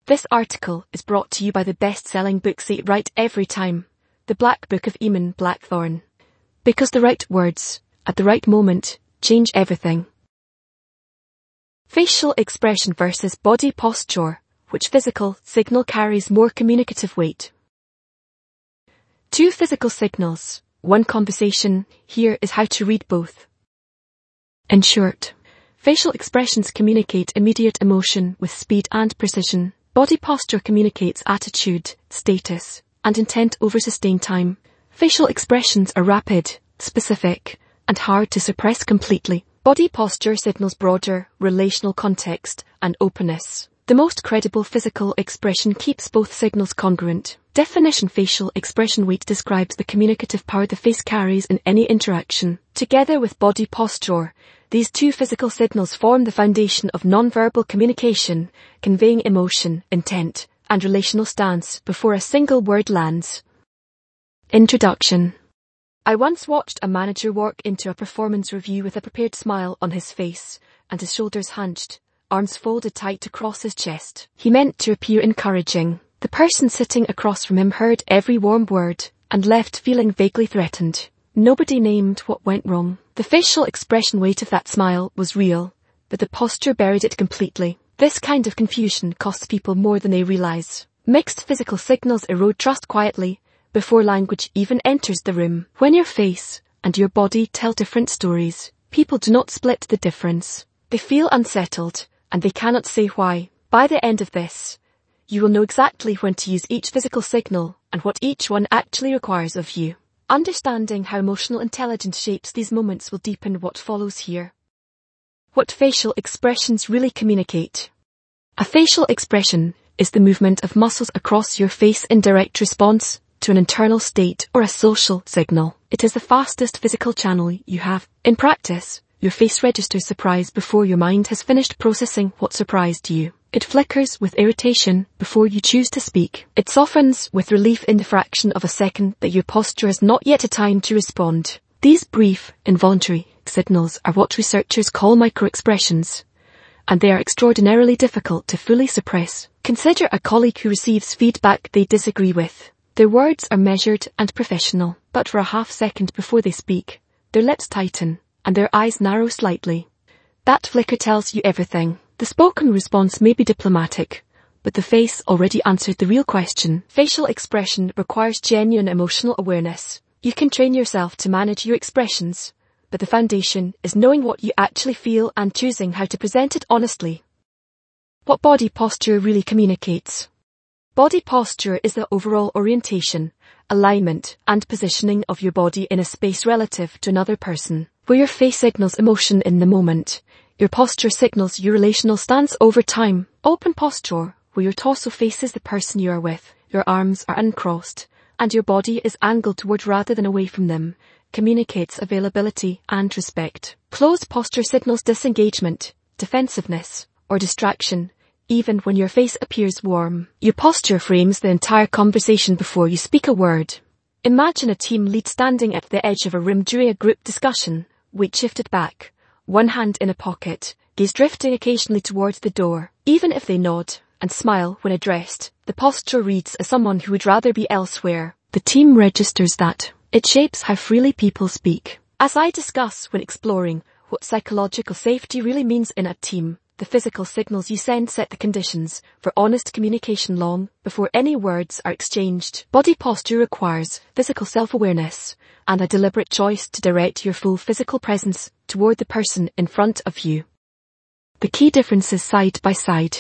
This article is brought to you by the best-selling book Say It Right Every Time, The Black Book of Eamon Blackthorne. Because the right words, at the right moment, change everything. Facial expression versus body posture. Which physical signal carries more communicative weight? Two physical signals, one conversation. Here is how to read both. In short, facial expressions communicate immediate emotion with speed and precision. Body posture communicates attitude, status, and intent over sustained time. Facial expressions are rapid, specific, and hard to suppress completely. Body posture signals broader, relational context and openness. The most credible physical expression keeps both signals congruent. Definition: facial expression weight describes the communicative power the face carries in any interaction. Together with body posture, these two physical signals form the foundation of nonverbal communication, conveying emotion, intent, and relational stance before a single word lands. Introduction. I once watched a manager walk into a performance review with a prepared smile on his face, and his shoulders hunched, arms folded tight across his chest. He meant to appear encouraging. The person sitting across from him heard every warm word, and left feeling vaguely threatened. Nobody named what went wrong. The facial expression weight of that smile was real, but the posture buried it completely. This kind of confusion costs people more than they realize. Mixed physical signals erode trust quietly, before language even enters the room. When your face and your body tell different stories, people do not split the difference. They feel unsettled, and they cannot say why. By the end of this, you will know exactly when to use each physical signal and what each one actually requires of you. Understanding how emotional intelligence shapes these moments will deepen what follows here. What facial expressions really communicate. A facial expression is the movement of muscles across your face in direct response to an internal state or a social signal. It is the fastest physical channel you have. In practice, your face registers surprise before your mind has finished processing what surprised you. It flickers with irritation before you choose to speak. It softens with relief in the fraction of a second that your posture has not yet had time to respond. These brief, involuntary signals are what researchers call microexpressions, and they are extraordinarily difficult to fully suppress. Consider a colleague who receives feedback they disagree with. Their words are measured and professional, but for a half second before they speak, their lips tighten, and their eyes narrow slightly. That flicker tells you everything. The spoken response may be diplomatic, but the face already answered the real question. Facial expression requires genuine emotional awareness. You can train yourself to manage your expressions, but the foundation is knowing what you actually feel and choosing how to present it honestly. What body posture really communicates. Body posture is the overall orientation, alignment, and positioning of your body in a space relative to another person. Where your face signals emotion in the moment, your posture signals your relational stance over time. Open posture, where your torso faces the person you are with, your arms are uncrossed, and your body is angled toward rather than away from them, communicates availability and respect. Closed posture signals disengagement, defensiveness, or distraction, even when your face appears warm. Your posture frames the entire conversation before you speak a word. Imagine a team lead standing at the edge of a room during a group discussion, weight shifted back, one hand in a pocket, gaze drifting occasionally towards the door. Even if they nod and smile when addressed, the posture reads as someone who would rather be elsewhere. The team registers that. It shapes how freely people speak. As I discuss when exploring what psychological safety really means in a team, the physical signals you send set the conditions for honest communication long before any words are exchanged. Body posture requires physical self-awareness and a deliberate choice to direct your full physical presence toward the person in front of you. The key differences side by side.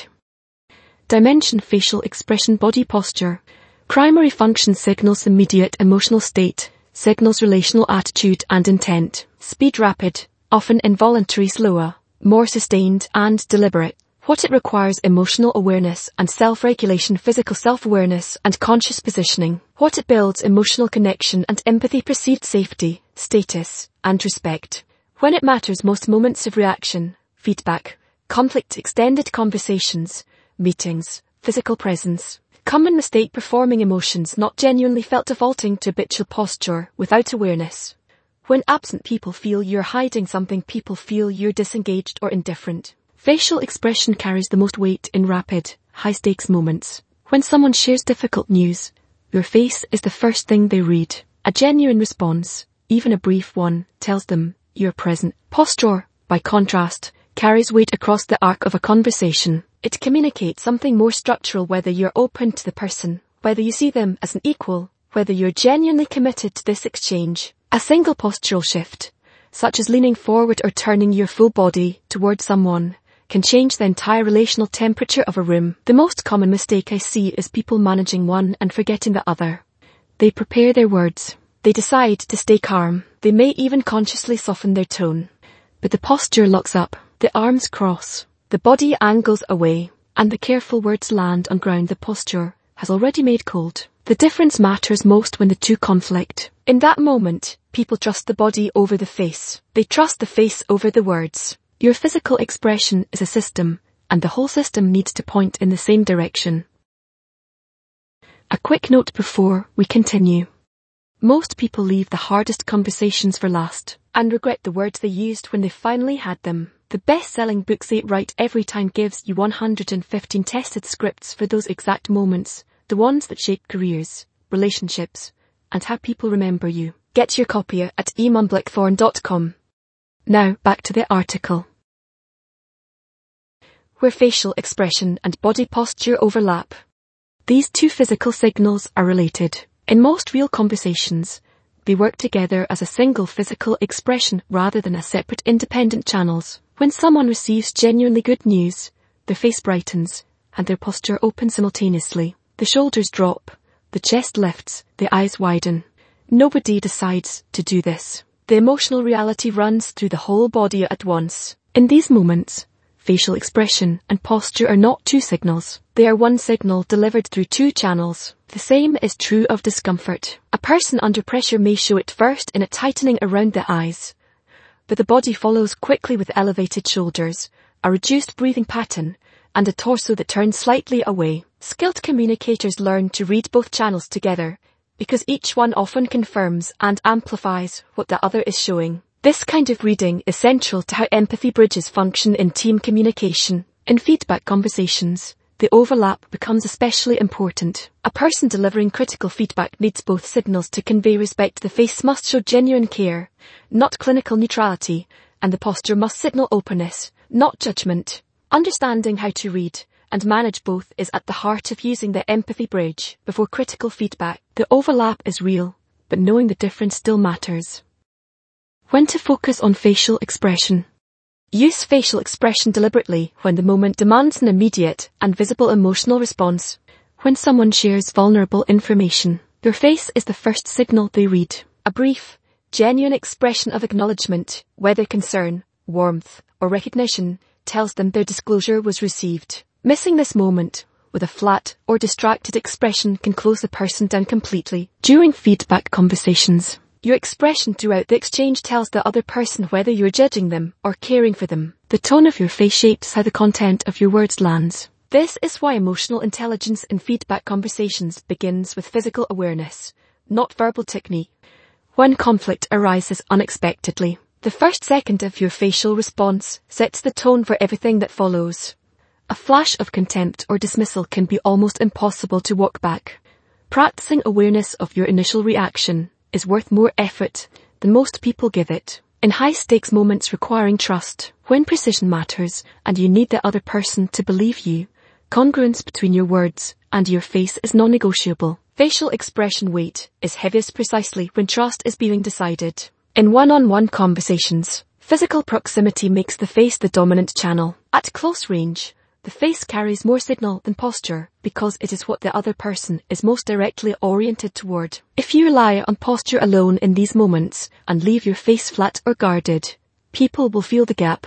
Dimension: facial expression, body posture. Primary function: signals immediate emotional state, signals relational attitude and intent. Speed: rapid, often involuntary; slower, more sustained and deliberate. What it requires: emotional awareness and self-regulation, physical self-awareness and conscious positioning. What it builds: emotional connection and empathy, perceived safety, status, and respect. When it matters most: moments of reaction, feedback, conflict, extended conversations, meetings, physical presence. Common mistake: performing emotions not genuinely felt, defaulting to habitual posture without awareness. When absent, people feel you're hiding something, people feel you're disengaged or indifferent. Facial expression carries the most weight in rapid, high-stakes moments. When someone shares difficult news, your face is the first thing they read. A genuine response, even a brief one, tells them you're present. Posture, by contrast, carries weight across the arc of a conversation. It communicates something more structural, whether you're open to the person, whether you see them as an equal, whether you're genuinely committed to this exchange. A single postural shift, such as leaning forward or turning your full body towards someone, can change the entire relational temperature of a room. The most common mistake I see is people managing one and forgetting the other. They prepare their words. They decide to stay calm. They may even consciously soften their tone. But the posture locks up. The arms cross. The body angles away. And the careful words land on ground the posture has already made cold. The difference matters most when the two conflict. In that moment, people trust the body over the face. They trust the face over the words. Your physical expression is a system, and the whole system needs to point in the same direction. A quick note before we continue. Most people leave the hardest conversations for last, and regret the words they used when they finally had them. The best-selling book Say It Right Every Time gives you 115 tested scripts for those exact moments, the ones that shape careers, relationships, and how people remember you. Get your copy at eamon-blackthorn.com. Now back to the article. Where facial expression and body posture overlap. These two physical signals are related. In most real conversations, they work together as a single physical expression rather than as separate independent channels. When someone receives genuinely good news, their face brightens and their posture opens simultaneously. The shoulders drop, the chest lifts, the eyes widen. Nobody decides to do this. The emotional reality runs through the whole body at once. In these moments, facial expression and posture are not two signals. They are one signal delivered through two channels. The same is true of discomfort. A person under pressure may show it first in a tightening around the eyes, but the body follows quickly with elevated shoulders, a reduced breathing pattern, and a torso that turns slightly away. Skilled communicators learn to read both channels together, because each one often confirms and amplifies what the other is showing. This kind of reading is central to how empathy bridges function in team communication. In feedback conversations, the overlap becomes especially important. A person delivering critical feedback needs both signals to convey respect. The face must show genuine care, not clinical neutrality, and the posture must signal openness, not judgment. Understanding how to read and manage both is at the heart of using the empathy bridge before critical feedback. The overlap is real, but knowing the difference still matters. When to focus on facial expression. Use facial expression deliberately when the moment demands an immediate and visible emotional response. When someone shares vulnerable information, their face is the first signal they read. A brief, genuine expression of acknowledgement, whether concern, warmth, or recognition, tells them their disclosure was received. Missing this moment with a flat or distracted expression can close the person down completely. During feedback conversations, your expression throughout the exchange tells the other person whether you're judging them or caring for them. The tone of your face shapes how the content of your words lands. This is why emotional intelligence in feedback conversations begins with physical awareness, not verbal technique. When conflict arises unexpectedly, the first second of your facial response sets the tone for everything that follows. A flash of contempt or dismissal can be almost impossible to walk back. Practicing awareness of your initial reaction is worth more effort than most people give it. In high-stakes moments requiring trust, when precision matters and you need the other person to believe you, congruence between your words and your face is non-negotiable. Facial expression weight is heaviest precisely when trust is being decided. In one-on-one conversations, physical proximity makes the face the dominant channel. At close range, the face carries more signal than posture because it is what the other person is most directly oriented toward. If you rely on posture alone in these moments and leave your face flat or guarded, people will feel the gap.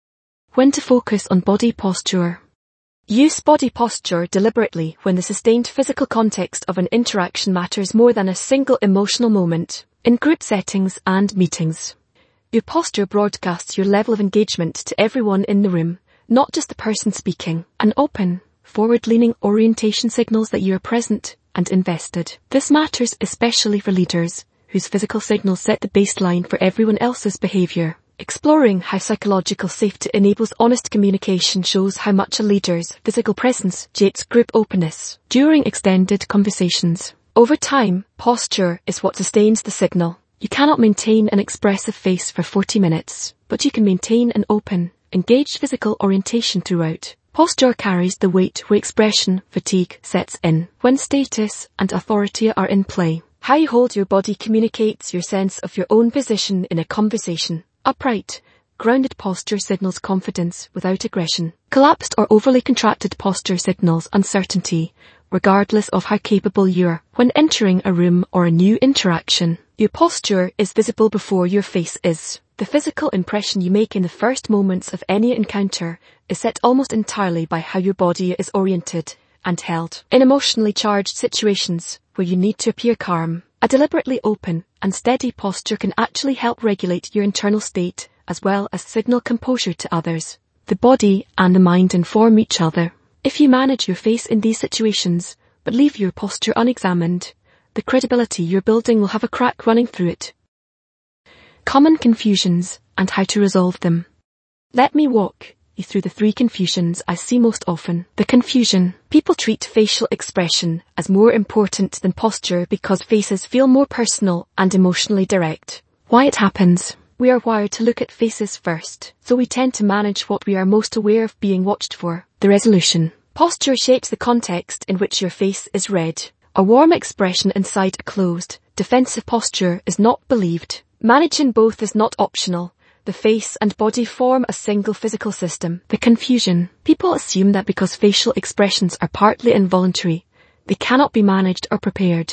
When to focus on body posture. Use body posture deliberately when the sustained physical context of an interaction matters more than a single emotional moment. In group settings and meetings, your posture broadcasts your level of engagement to everyone in the room, not just the person speaking. An open, forward-leaning orientation signals that you are present and invested. This matters especially for leaders, whose physical signals set the baseline for everyone else's behavior. Exploring how psychological safety enables honest communication shows how much a leader's physical presence shapes group openness during extended conversations. Over time, posture is what sustains the signal. You cannot maintain an expressive face for 40 minutes, but you can maintain an open, engaged physical orientation throughout. Posture carries the weight where expression fatigue sets in, when status and authority are in play. How you hold your body communicates your sense of your own position in a conversation. Upright, grounded posture signals confidence without aggression. Collapsed or overly contracted posture signals uncertainty, regardless of how capable you are when entering a room or a new interaction. Your posture is visible before your face is. The physical impression you make in the first moments of any encounter is set almost entirely by how your body is oriented and held. In emotionally charged situations where you need to appear calm, a deliberately open and steady posture can actually help regulate your internal state as well as signal composure to others. The body and the mind inform each other. If you manage your face in these situations, but leave your posture unexamined, the credibility you're building will have a crack running through it. Common confusions and how to resolve them. Let me walk you through the 3 confusions I see most often. The confusion. People treat facial expression as more important than posture because faces feel more personal and emotionally direct. Why it happens. We are wired to look at faces first, so we tend to manage what we are most aware of being watched for. The resolution. Posture shapes the context in which your face is read. A warm expression inside a closed, defensive posture is not believed. Managing both is not optional. The face and body form a single physical system. The confusion. People assume that because facial expressions are partly involuntary, they cannot be managed or prepared.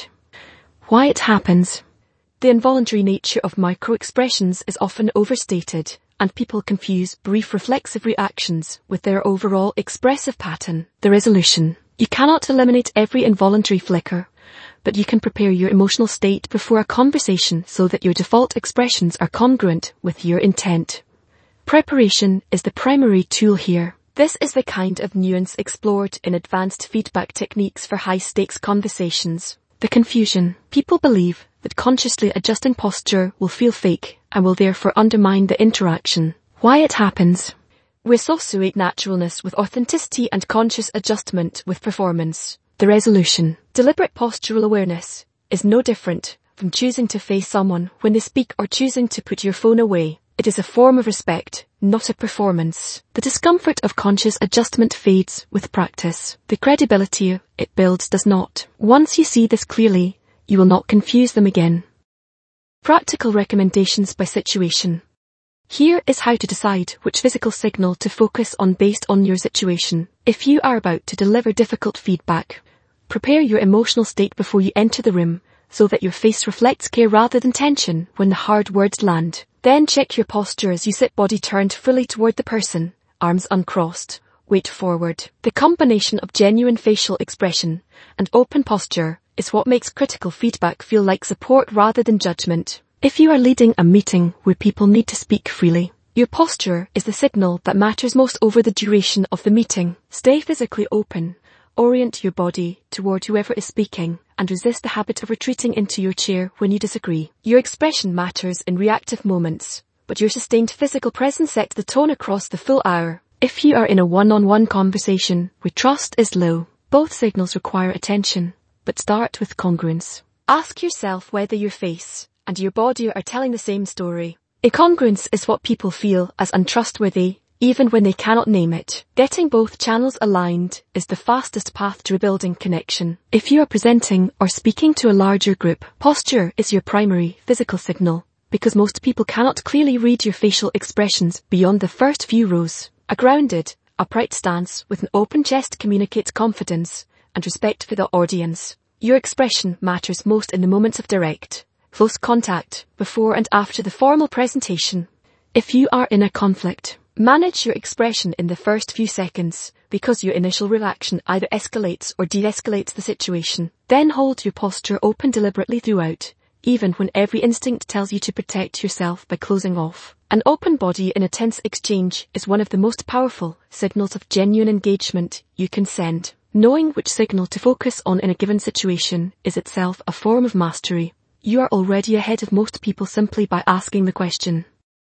Why it happens. The involuntary nature of micro-expressions is often overstated, and people confuse brief reflexive reactions with their overall expressive pattern. The resolution. You cannot eliminate every involuntary flicker, but you can prepare your emotional state before a conversation so that your default expressions are congruent with your intent. Preparation is the primary tool here. This is the kind of nuance explored in advanced feedback techniques for high-stakes conversations. The confusion. People believe that consciously adjusting posture will feel fake and will therefore undermine the interaction. Why it happens. We associate naturalness with authenticity and conscious adjustment with performance. The resolution. Deliberate postural awareness is no different from choosing to face someone when they speak or choosing to put your phone away. It is a form of respect, not a performance. The discomfort of conscious adjustment fades with practice. The credibility it builds does not. Once you see this clearly, you will not confuse them again. Practical recommendations by situation. Here is how to decide which physical signal to focus on based on your situation. If you are about to deliver difficult feedback, prepare your emotional state before you enter the room so that your face reflects care rather than tension when the hard words land. Then check your posture as you sit, body turned fully toward the person, arms uncrossed, weight forward. The combination of genuine facial expression and open posture is what makes critical feedback feel like support rather than judgment. If you are leading a meeting where people need to speak freely, your posture is the signal that matters most over the duration of the meeting. Stay physically open, orient your body toward whoever is speaking, and resist the habit of retreating into your chair when you disagree. Your expression matters in reactive moments, but your sustained physical presence sets the tone across the full hour. If you are in a one-on-one conversation where trust is low, both signals require attention, but start with congruence. Ask yourself whether your face and your body are telling the same story. Incongruence is what people feel as untrustworthy, even when they cannot name it. Getting both channels aligned is the fastest path to rebuilding connection. If you are presenting or speaking to a larger group, posture is your primary physical signal, because most people cannot clearly read your facial expressions beyond the first few rows. A grounded, upright stance with an open chest communicates confidence and respect for the audience. Your expression matters most in the moments of direct, close contact, before and after the formal presentation. If you are in a conflict, manage your expression in the first few seconds, because your initial reaction either escalates or de-escalates the situation. Then hold your posture open deliberately throughout, even when every instinct tells you to protect yourself by closing off. An open body in a tense exchange is one of the most powerful signals of genuine engagement you can send. Knowing which signal to focus on in a given situation is itself a form of mastery. You are already ahead of most people simply by asking the question.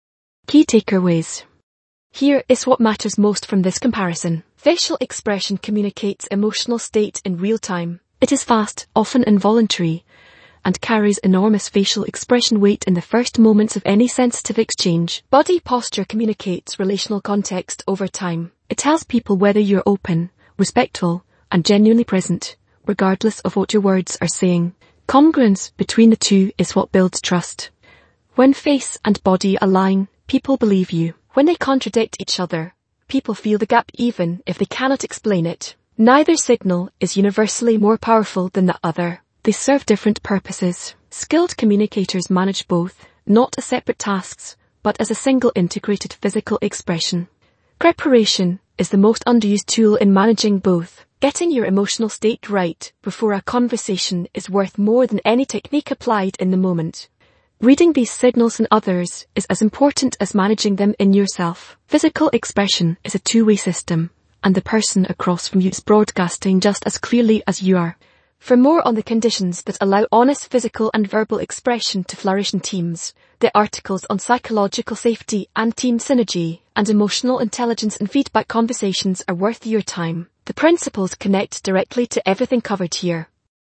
Key takeaways. Here is what matters most from this comparison. Facial expression communicates emotional state in real time. It is fast, often involuntary, and carries enormous facial expression weight in the first moments of any sensitive exchange. Body posture communicates relational context over time. It tells people whether you're open, respectful, and genuinely present, regardless of what your words are saying. Congruence between the two is what builds trust. When face and body align, people believe you. When they contradict each other, people feel the gap even if they cannot explain it. Neither signal is universally more powerful than the other. They serve different purposes. Skilled communicators manage both, not as separate tasks, but as a single integrated physical expression. Preparation is the most underused tool in managing both. Getting your emotional state right before a conversation is worth more than any technique applied in the moment. Reading these signals in others is as important as managing them in yourself. Physical expression is a two-way system, and the person across from you is broadcasting just as clearly as you are. For more on the conditions that allow honest physical and verbal expression to flourish in teams, the articles on psychological safety and team synergy and emotional intelligence in feedback conversations are worth your time. The principles connect directly to everything covered here.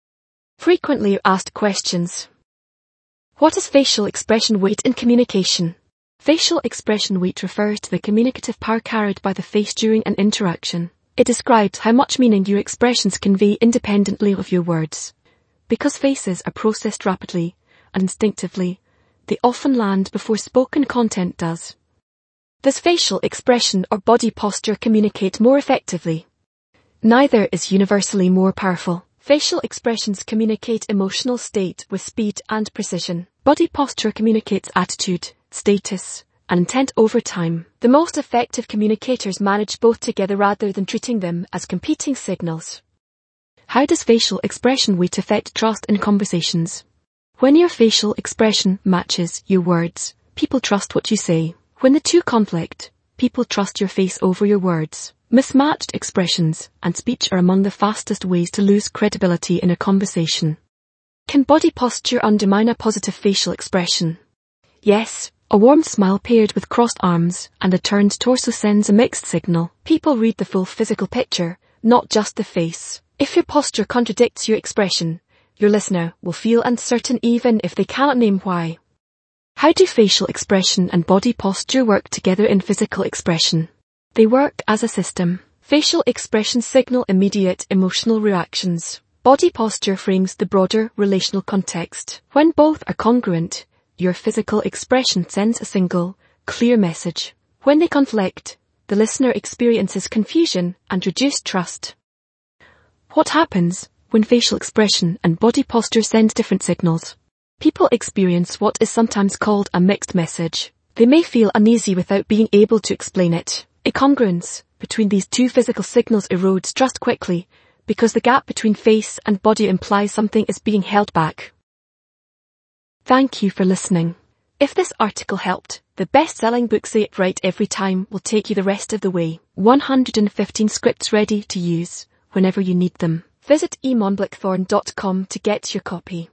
Frequently asked questions. What is facial expression weight in communication? Facial expression weight refers to the communicative power carried by the face during an interaction. It describes how much meaning your expressions convey independently of your words. Because faces are processed rapidly and instinctively, they often land before spoken content does. Does facial expression or body posture communicate more effectively? Neither is universally more powerful. Facial expressions communicate emotional state with speed and precision. Body posture communicates attitude, status, and intent over time. The most effective communicators manage both together rather than treating them as competing signals. How does facial expression weight affect trust in conversations? When your facial expression matches your words, people trust what you say. When the two conflict, people trust your face over your words. Mismatched expressions and speech are among the fastest ways to lose credibility in a conversation. Can body posture undermine a positive facial expression? Yes. A warm smile paired with crossed arms and a turned torso sends a mixed signal. People read the full physical picture, not just the face. If your posture contradicts your expression, your listener will feel uncertain even if they cannot name why. How do facial expression and body posture work together in physical expression? They work as a system. Facial expressions signal immediate emotional reactions. Body posture frames the broader relational context. When both are congruent, your physical expression sends a single, clear message. When they conflict, the listener experiences confusion and reduced trust. What happens when facial expression and body posture send different signals? People experience what is sometimes called a mixed message. They may feel uneasy without being able to explain it. Incongruence between these two physical signals erodes trust quickly because the gap between face and body implies something is being held back. Thank you for listening. If this article helped, the best-selling book Say It Right Every Time will take you the rest of the way. 115 scripts ready to use whenever you need them. Visit emonblackthorn.com to get your copy.